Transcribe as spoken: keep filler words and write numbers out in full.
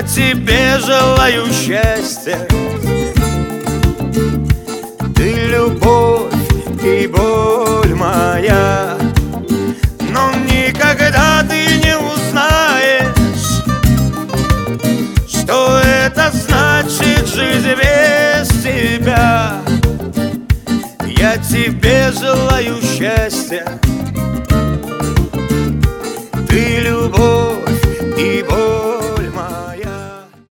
Я тебе желаю счастья. Ты любовь и боль моя, но никогда ты не узнаешь, что это значит жить без тебя. Я тебе желаю счастья.